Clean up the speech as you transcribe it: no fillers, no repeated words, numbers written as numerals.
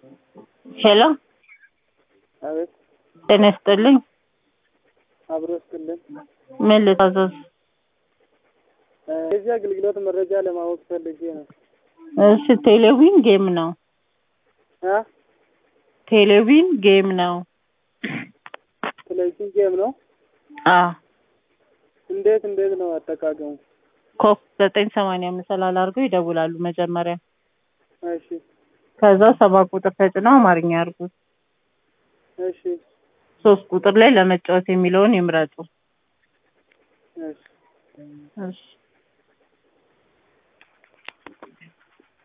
ሄሎ አቤት። ጤና ይስጥልኝ። አብሮ ይስጥልኝ። ምን ልታዘዝ? የዚህ አገልግሎት መረጃ ለማወቅ ፈልጌ ነው። እሺ፣ ቴሌቪዥን ጌም ነው። ቴሌቪዥን ጌም ነው። ቴሌቪዥን ጌም ነው። እንዴት ነው አጠቃቀሙ? ኮክ 980 መሰላል አድርገው ይደውላሉ መጀመሪያ። እሺ። ከዛ 7 ቁጥር ተጭነው አማርኛ ያርጉት። እሺ። 3 ቁጥር ላይ ለመጫወት የሚለውን ይምረጡ። እሺ። እሺ።